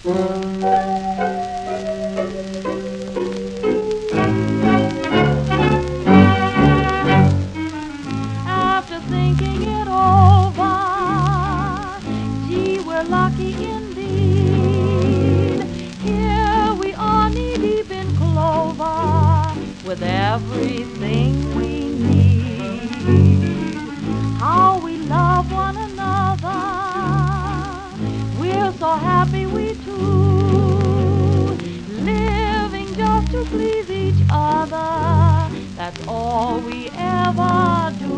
After thinking it over, gee, we're lucky indeed. Here we are knee-deep in clover with everything we need. How we love one another, we're so happy we two, living just to please each other, that's all we ever do.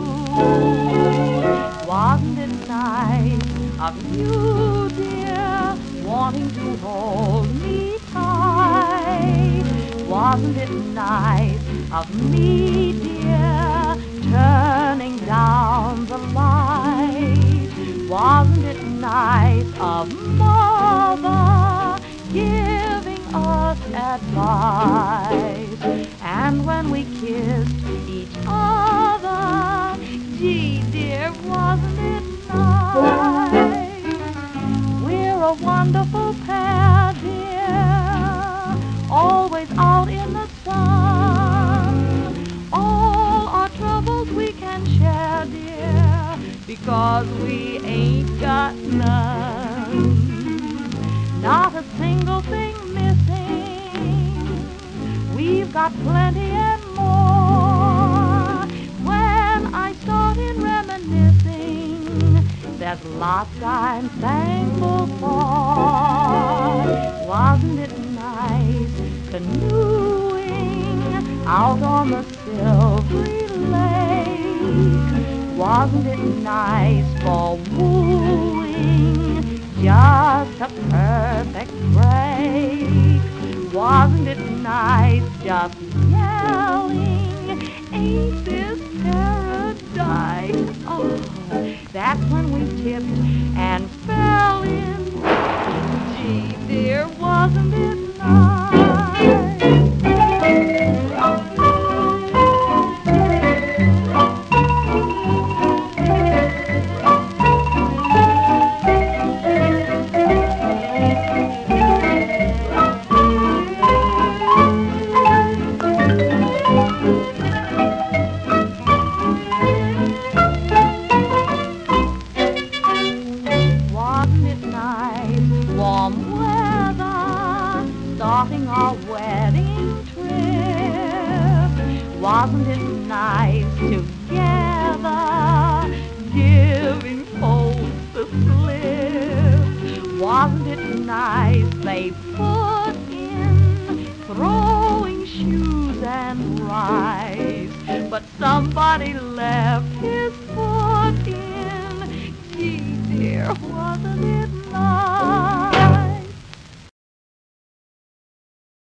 Wasn't it nice of you, dear, wanting to hold me tight? Wasn't it nice of me, dear, turning down the light? Wasn't it nice of Mother giving us advice? And when we kissed each other, gee, dear, wasn't it nice? We're a wonderful pair, dear, always out in the sun. All our troubles we can share, dear, because we ain't got none. Not a single thing missing, we've got plenty and more. When I started reminiscing, there's lots I'm thankful for. Wasn't it nice canoeing out on the silvery lake? Wasn't it nice for wooing, just a perfect break? Wasn't it nice just yelling, ain't this paradise? Oh, that's when we tipped and fell in. Gee, dear, wasn't it nice? Warm weather, starting our wedding trip. Wasn't it nice together, giving folks the slip? Wasn't it nice they put in throwing shoes and rice, but somebody left his foot in? Gee, dear, wasn't it